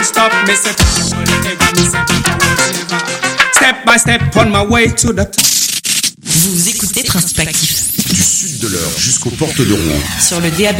non-stop. Me say whatever, me say whatever. Step by step on my way to the top. Vous écoutez Principe Actif. Du sud de l'Eure jusqu'aux portes de Rouen. Sur le DAB+.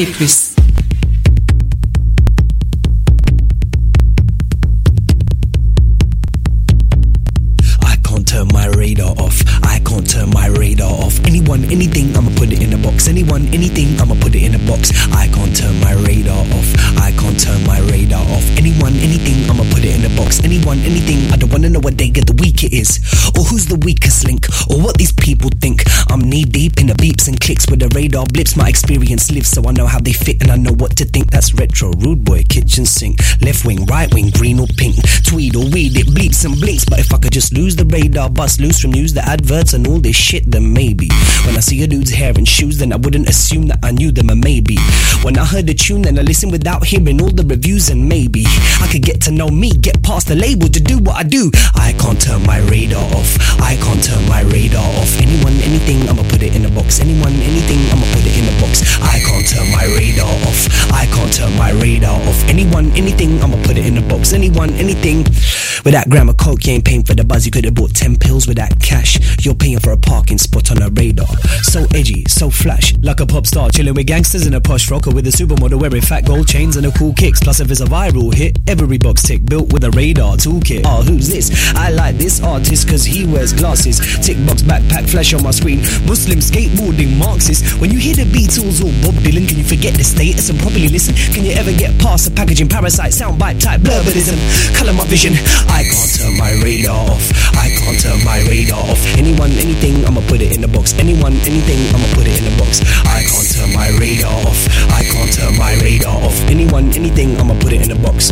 Turn my radar off. I can't turn my radar off. Anyone, anything, I'ma put it in a box. Anyone, anything, I'ma put it in a box. I can't turn my radar off. I can't turn my radar off. Anyone, anything, I'ma put it in a box. Anyone, anything, I don't wanna know what day of the week it is, or who's the weakest link, or what these people think. I'm knee deep in the beeps and clicks with the radar blips. My experience lives, so I know how they fit and I know what to think. That's retro, rude boy, kitchen sink. Left wing, right wing, green or pink, tweed or weed, it bleeps and blinks. But if I could just lose the radar, bust loose from news, the adverts and all this shit, then maybe when I see a dude's hair and shoes, then I wouldn't assume that I knew them. And maybe when I heard the tune, then I listened without hearing all the reviews, and maybe I could get to know me, get past the label to do what I do. I can't turn my radar off. I can't turn my radar off. Anyone, anything, I'ma put it in a box. Anyone, anything, I'ma put it in a box. I can't turn my radar off. I can't turn my radar off. Anyone, anything, I'ma put it in a box. Anyone, anything. With that gram of coke, you ain't paying for the buzz. You could have bought 10 pills with that cash. You're paying for a parking spot on a radar. So edgy, so flash, like a pop star chilling with gangsters in a posh rocker with a supermodel wearing fat gold chains and a cool kicks. Plus if it's a viral hit, every box tick built with a radar toolkit. Oh, who's this? I like this artist cause he wears glasses. Tick box backpack flash on my screen. Muslim skateboarding Marxist. When you hear the Beatles or Bob Dylan, can you forget the status and properly listen? Can you ever get past the packaging parasite soundbite type blurberism? Colour my vision. I can't turn my radar off. I can't turn my radar off. Anyone, anything, I'ma put it in a box. Anyone, anything, I'ma put it in a box. I can't turn my radar off. I can't turn my radar off. Anyone, anything, I'ma put it in a box.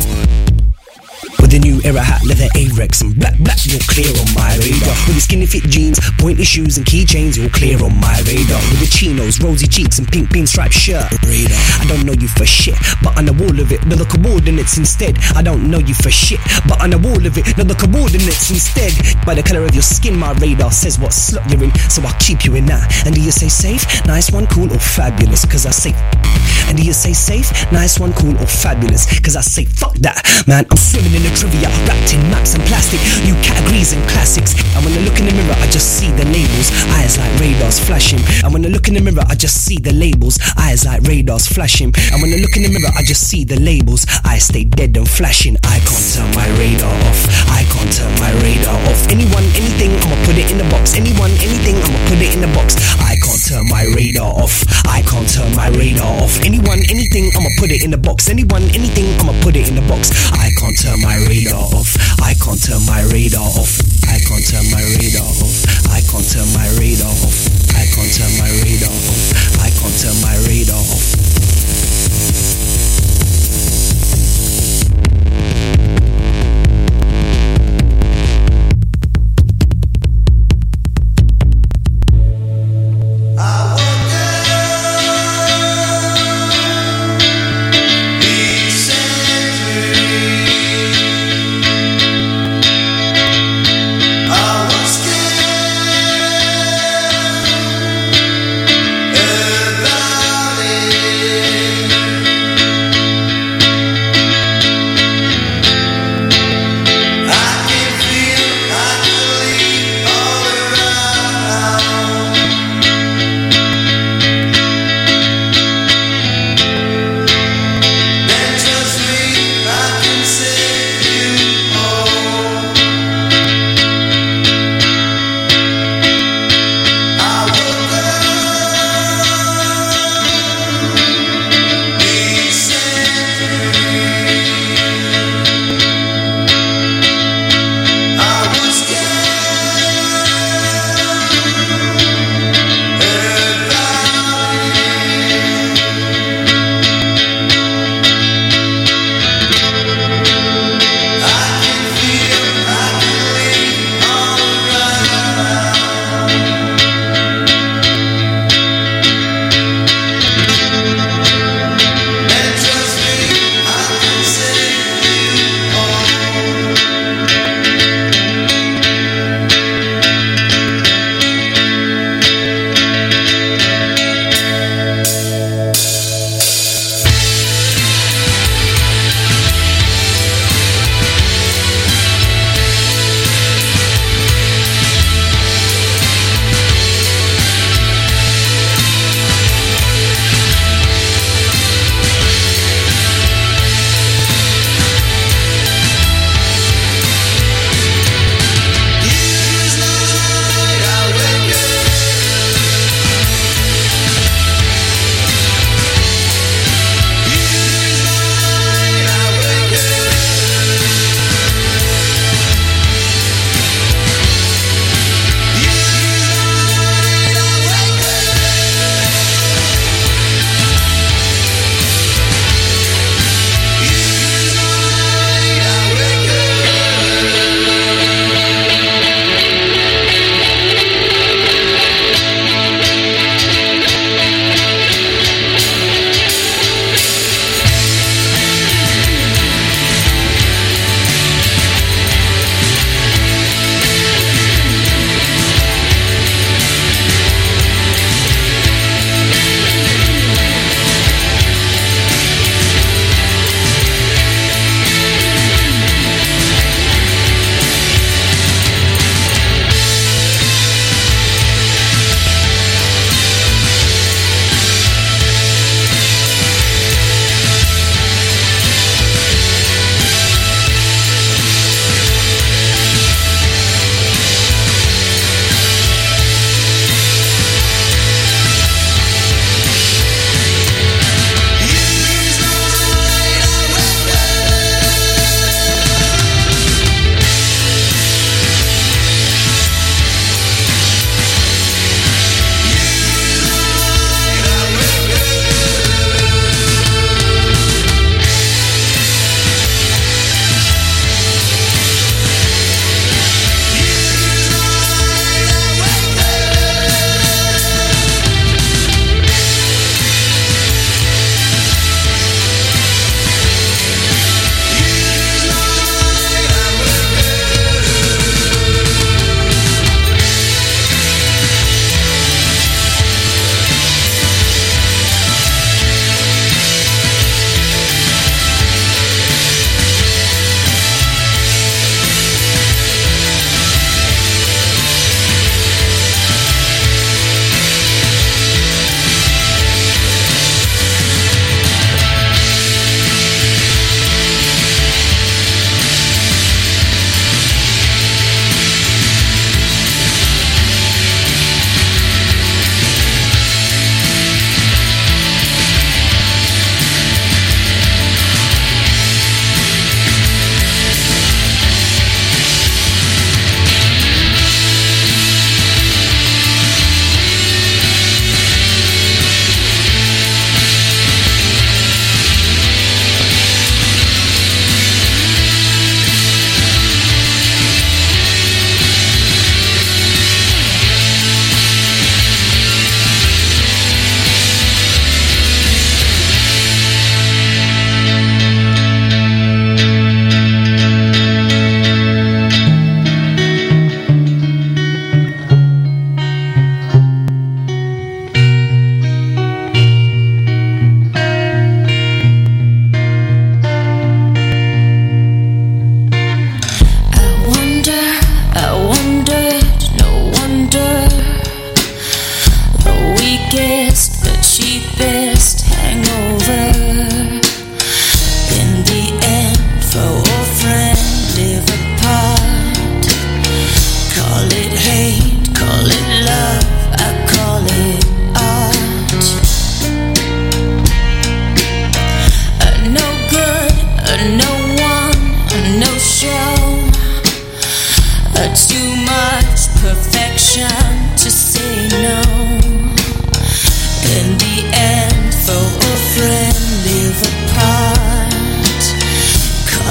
With the new era hat, leather A-Rex and black, you're clear on my radar. With the skinny fit jeans, pointy shoes and keychains, you're clear on my radar. With the chinos, rosy cheeks and pink pinstripe shirt, radar. I don't know you for shit, but on the wall of it, know the coordinates instead. I don't know you for shit, but on the wall of it, know the coordinates instead. By the colour of your skin, my radar says what slot you're in, so I'll keep you in that. And do you say safe, nice one, cool or fabulous? Cause I say, and do you say safe, nice one, cool or fabulous? Cause I say fuck that, man, I'm swimming in the trivia, wrapped in maps and plastic, new categories and classics. And when I look in the mirror, I just see the labels, eyes like radars flashing. And when I look in the mirror, I just see the labels, eyes like radars flashing. And when I look in the mirror, I just see the labels, eyes stay dead and flashing. I can't turn my radar off. I can't turn my radar off. Anyone, anything, I'ma put it in a box. Anyone, anything, I'ma put it in a box. I can't turn my radar off. I can't turn my radar off. Anyone, anything, I'ma put it in a box. Anyone, anything, I'ma put it in a box. I can't turn my radar off. I can't turn my radar off. I can't turn my radar off. I can't turn my radar off. I can't turn my radar off. I can't turn my radar off.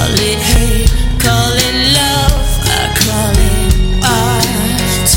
Call it hate, call it love, I call it art.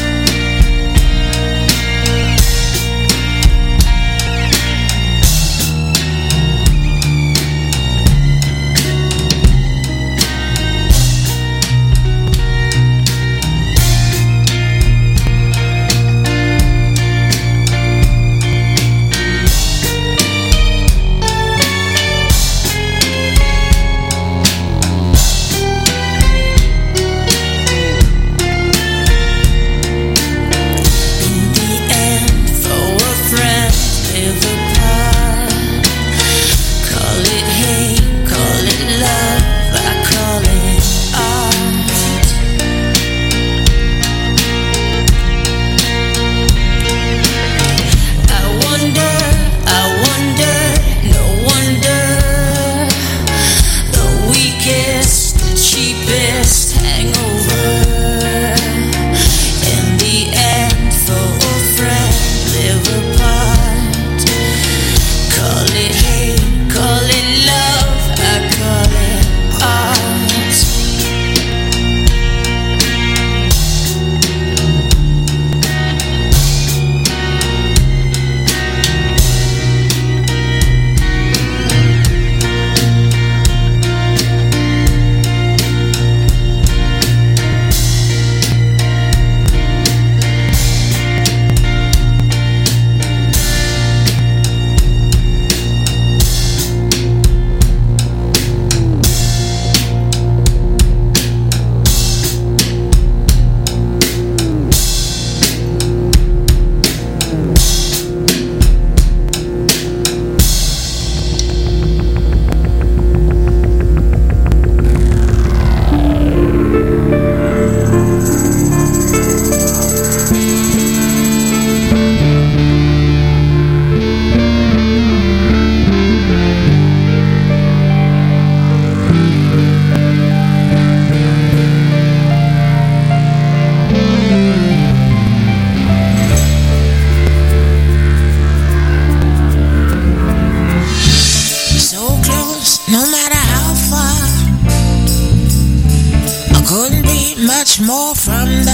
More from the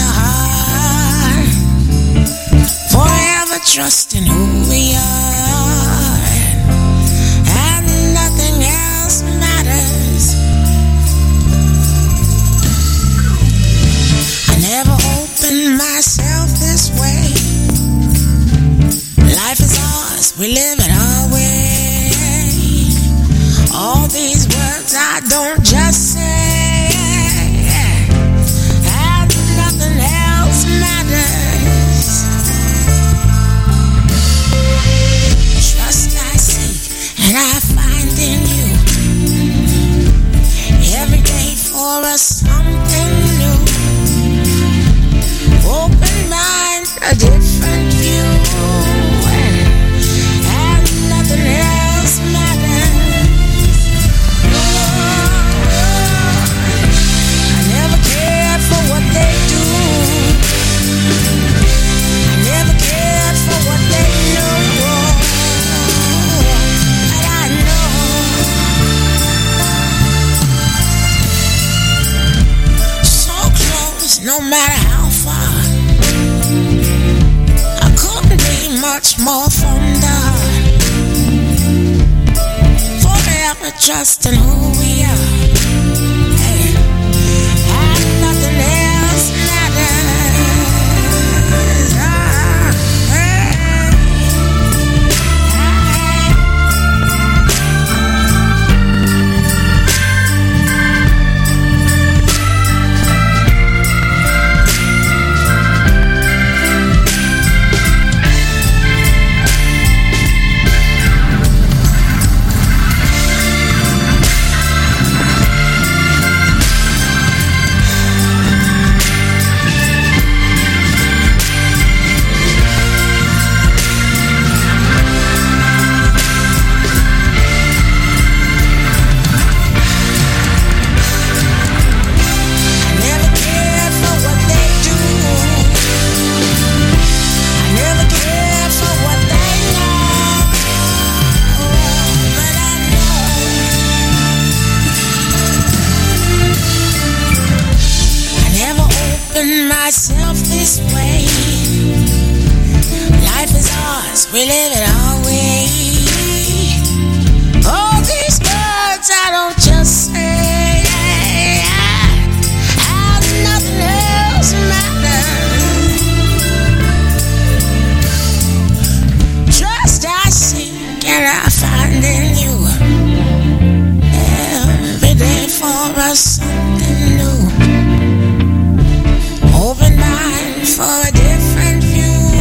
heart, forever trusting who we are, and nothing else matters. I never opened myself this way. Life is ours, we live it our way. All these words I don't just say. Nothing else matters. Trust I seek and I find in you. Every day for us something new. Open mind, a different view. And nothing else matters. I never cared for what they do. I never cared for what they know. But I know so close, no matter how far. I couldn't be much more from the heart. Forever trusting who we are. And nothing else matters. telling myself this way. Life is ours, we live it our way. All these words I don't just say, as nothing else matters. Trust I seek and I find in you. Every day for us something new. Open mind for a different view.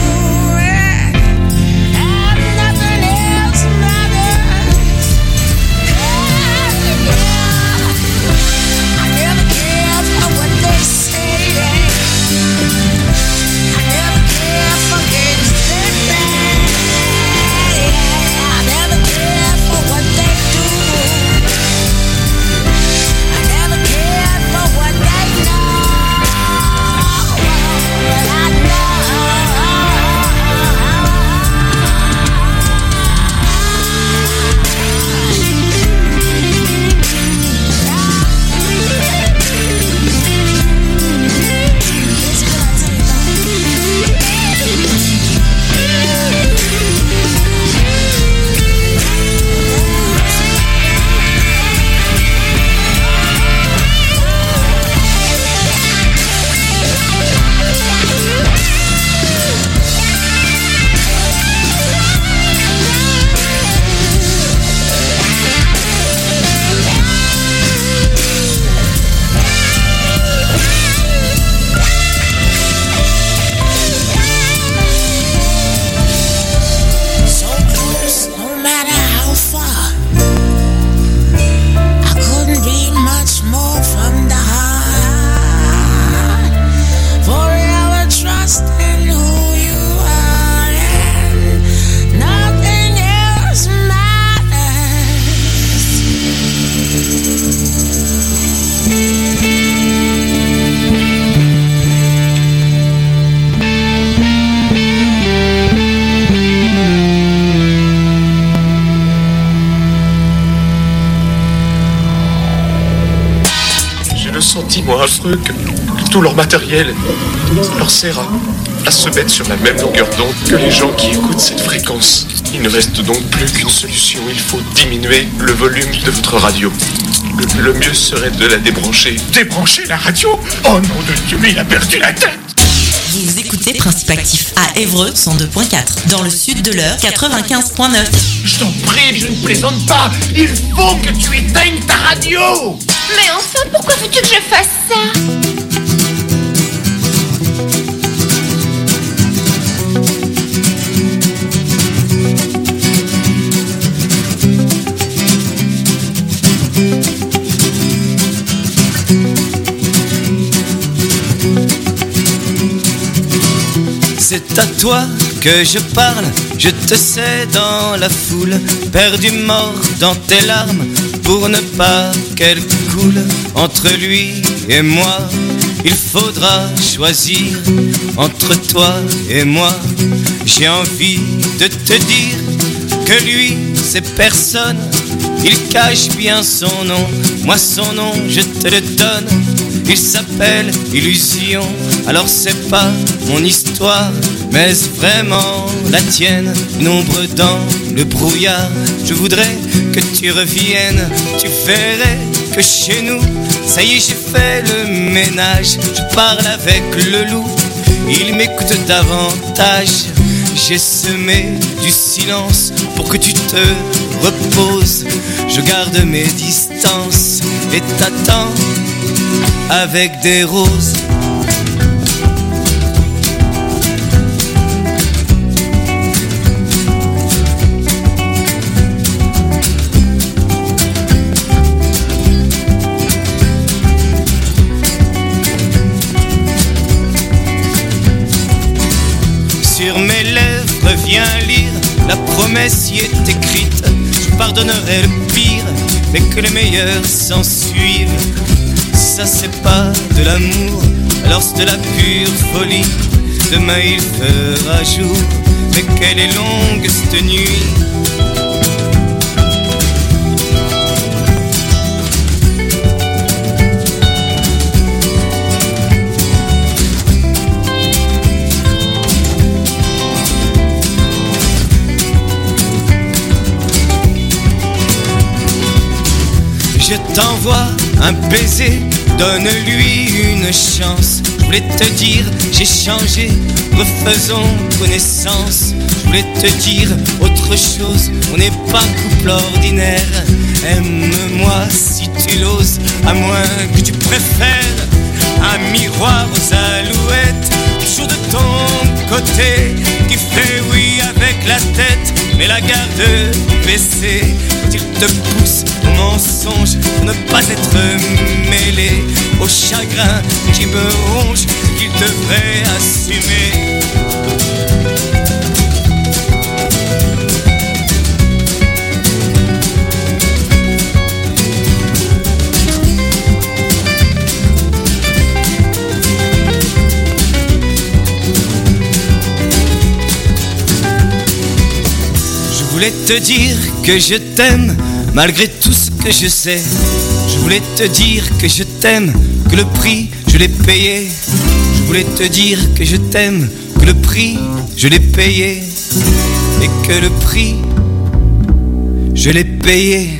Sentiment affreux que tout leur matériel leur sert à se mettre sur la même longueur d'onde que les gens qui écoutent cette fréquence. Il ne reste donc plus qu'une solution, il faut diminuer le volume de votre radio. Le mieux serait de la débrancher. Débrancher la radio ? Oh nom de Dieu, mais il a perdu la tête. Vous écoutez Principe Actif à Évreux 102.4, dans le sud de l'Eure 95.9. Je t'en prie, je ne plaisante pas. Il faut que tu éteignes ta radio. Mais enfin, pourquoi veux-tu que je fasse ça ? C'est à toi que je parle, je te sais dans la foule, perdu mort dans tes larmes, pour ne pas qu'elle coule. Entre lui et moi, il faudra choisir, entre toi et moi. J'ai envie de te dire que lui, c'est personne, il cache bien son nom, moi son nom, je te le donne. Il s'appelle Illusion, alors c'est pas mon histoire, mais vraiment la tienne. Une ombre dans le brouillard, je voudrais que tu reviennes. Tu verrais que chez nous, ça y est j'ai fait le ménage. Je parle avec le loup, il m'écoute davantage. J'ai semé du silence pour que tu te reposes. Je garde mes distances et t'attends avec des roses. Sur mes lèvres viens lire, la promesse y est écrite. Je pardonnerai le pire, mais que les meilleurs s'en suivent. Ça c'est pas de l'amour, alors c'est de la pure folie. Demain il fera jour, mais qu'elle est longue cette nuit. t'envoie un baiser, donne-lui une chance. Je voulais te dire, j'ai changé, refaisons connaissance. Je voulais te dire autre chose, on n'est pas couple ordinaire. Aime-moi si tu l'oses, à moins que tu préfères un miroir aux alouettes, toujours de ton côté, qui fait oui avec la tête, mais la garde baissée. Quand il te pousse au mensonge, pour ne pas être mêlé au chagrin qui me ronge, qu'il devrait assumer. Je voulais te dire que je t'aime, malgré tout ce que je sais. Je voulais te dire que je t'aime, que le prix, je l'ai payé. Je voulais te dire que je t'aime, que le prix, je l'ai payé. Et que le prix, je l'ai payé.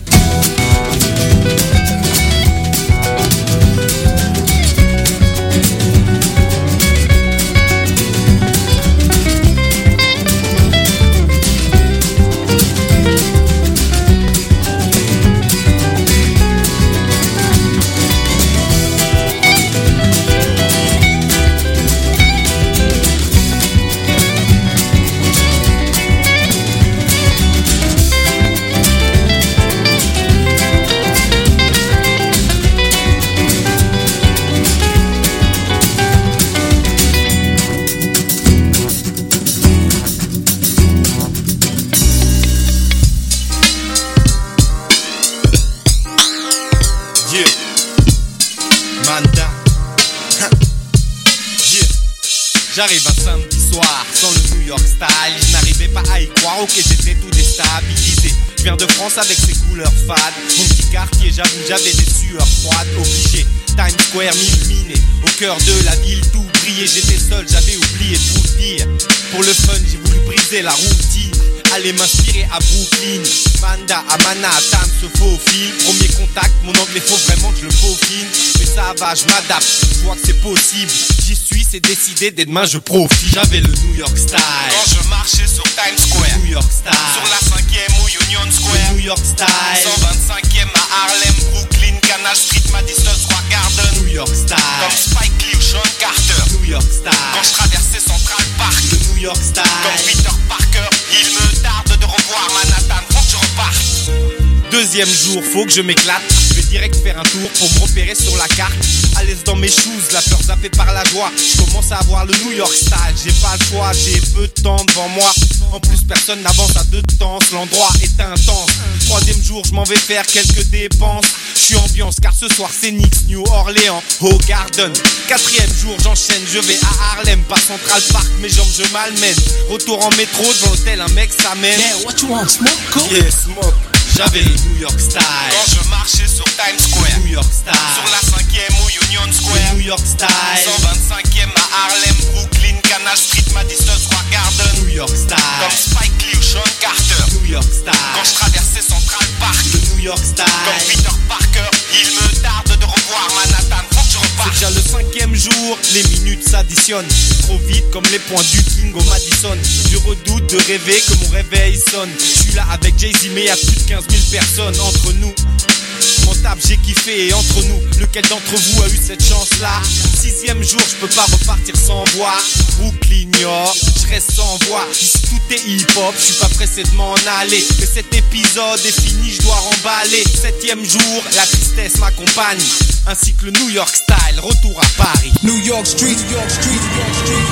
J'arrive un samedi soir sans le New York style. Je n'arrivais pas à y croire, ok j'étais tout déstabilisé. Je viens de France avec ses couleurs fades. Mon petit quartier, j'avoue j'avais des sueurs froides. Obligé, Times Square illuminé, au cœur de la ville tout brillait. J'étais seul, j'avais oublié de vous le dire. Pour le fun j'ai voulu briser la routine, aller m'inspirer à Brooklyn. Manda à Manhattan se faufile. Premier contact, mon anglais faut vraiment que je le peaufine. Mais ça va, je m'adapte, je vois que c'est possible. J'y suis, c'est décidé, dès demain je profite. J'avais le New York style quand je marchais sur Times Square. New York style sur la 5e ou Union Square. New York style 125e à Harlem, Brooklyn, Canal Street, Madison Square Garden. New York style comme Spike Lee ou Sean Carter. New York style quand je traversais Central Park. Le New York style comme Peter Parker. Il me tarde de revoir Manhattan, faut que je reparte. Deuxième jour, faut que je m'éclate. Je vais direct faire un tour pour me repérer sur la carte. À l'aise dans mes shoes, la peur zappée par la joie. Je commence à avoir le New York style. J'ai pas le choix, j'ai peu de temps devant moi. En plus personne n'avance à deux temps. L'endroit est intense. Troisième jour, je m'en vais faire quelques dépenses. Je suis ambiance car ce soir c'est Knicks, New Orleans, Ho Garden. Quatrième jour, j'enchaîne, je vais à Harlem. Pas Central Park, mes jambes je malmène. Retour en métro, devant l'hôtel, un mec s'amène. Yeah, what you want, smoke? Cool? Yeah, smoke. J'avais le New York style quand je marchais sur Times Square. New York style sur la 5e ou Union Square. New York style 125e à Harlem, Brooklyn, Canal Street, Madison Square Garden. New York style comme Spike Lee ou Sean Carter. New York style quand je traversais Central Park. Le New York style comme Peter Parker. Il me tarde de revoir Manhattan, faut que je reparte. C'est déjà le 5e jour, les minutes s'additionnent trop vite comme les points du King au Madison. Je redoute de rêver que mon réveil sonne. Je suis là avec Jay-Z mais y'a plus de 15 000 personnes entre nous. Mon tape j'ai kiffé et entre nous, lequel d'entre vous a eu cette chance là? 6e jour, je peux pas repartir sans voix. Brooklyn, York, je reste sans voix. Ici tout est hip hop, je suis pas pressé de m'en aller. Mais cet épisode est fini, je dois remballer. 7e jour, la tristesse m'accompagne, ainsi que le New York style, retour à Paris. New York Street, New York Street, New York Street,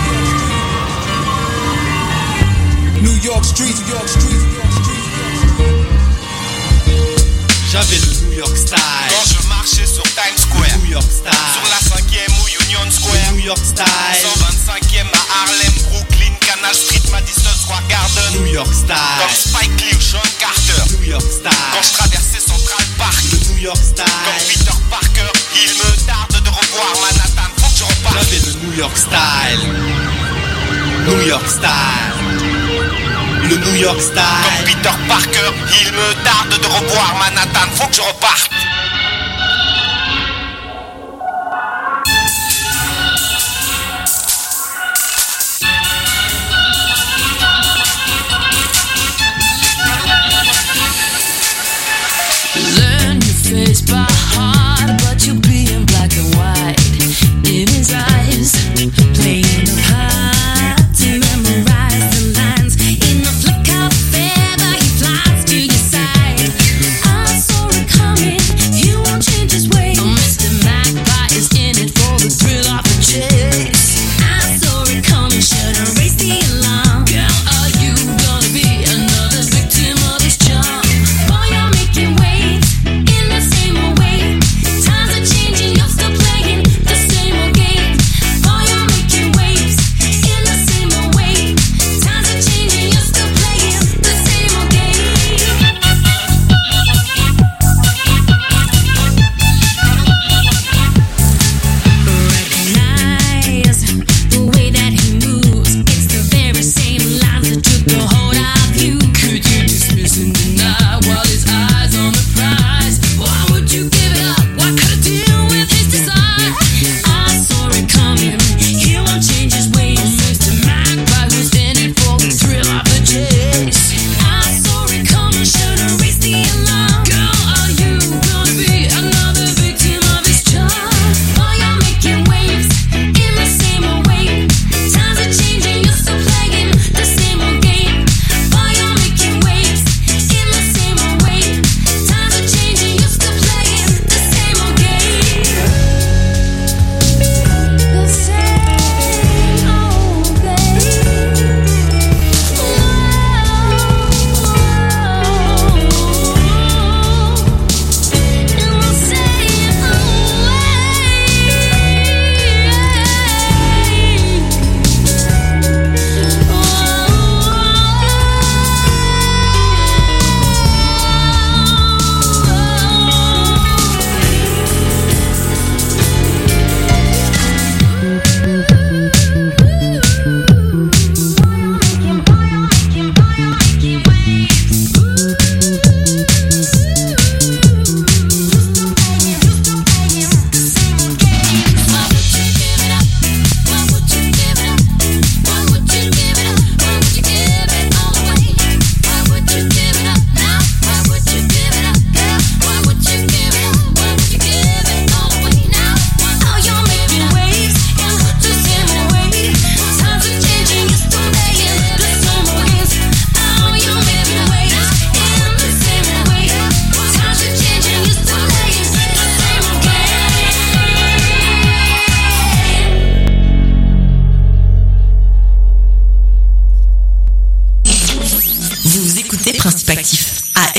New York Street, New York Street, New York Street. J'avais le New York style quand je marchais sur Times Square. New York style sur la 5e ou Union Square. New York style 125e à Harlem, Brooklyn, Canal Street, Madison Square Garden. New York style comme Spike Lee ou Sean Carter. New York style quand je traversais Central Park. Le New York style comme Peter Parker. Il me tarde de revoir Manhattan, faut que je reparte. J'avais le New York style New York style le New York style comme Peter Parker. Il me tarde de revoir Manhattan, faut que je reparte.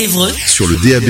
Évreux sur le DAB+.